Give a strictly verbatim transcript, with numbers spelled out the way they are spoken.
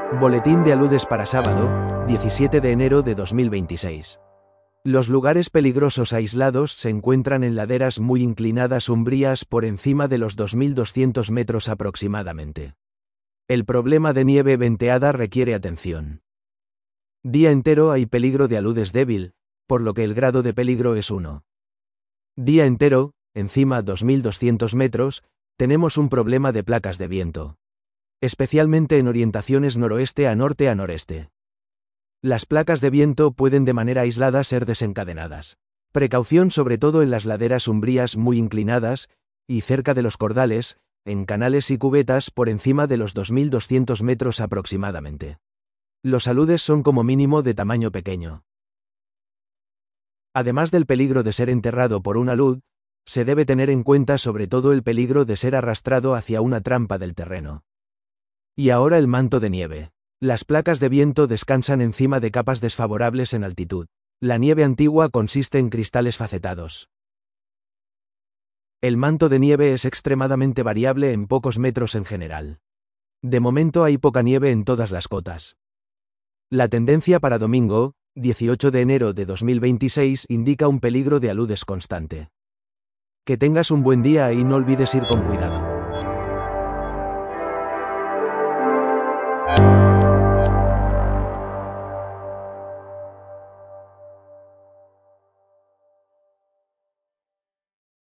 Boletín de aludes para sábado, diecisiete de enero de dos mil veintiséis. Los lugares peligrosos aislados se encuentran en laderas muy inclinadas umbrías por encima de los dos mil doscientos metros aproximadamente. El problema de nieve venteada requiere atención. Día entero hay peligro de aludes débil, por lo que el grado de peligro es uno. Día entero, encima dos mil doscientos metros, tenemos un problema de placas de viento. Especialmente en orientaciones noroeste a norte a noreste. Las placas de viento pueden de manera aislada ser desencadenadas. Precaución sobre todo en las laderas umbrías muy inclinadas, y cerca de los cordales, en canales y cubetas por encima de los dos mil doscientos metros aproximadamente. Los aludes son como mínimo de tamaño pequeño. Además del peligro de ser enterrado por un alud, se debe tener en cuenta sobre todo el peligro de ser arrastrado hacia una trampa del terreno. Y ahora el manto de nieve. Las placas de viento descansan encima de capas desfavorables en altitud. La nieve antigua consiste en cristales facetados. El manto de nieve es extremadamente variable en pocos metros en general. De momento hay poca nieve en todas las cotas. La tendencia para domingo, dieciocho de enero de dos mil veintiséis, indica un peligro de aludes constante. Que tengas un buen día y no olvides ir con cuidado.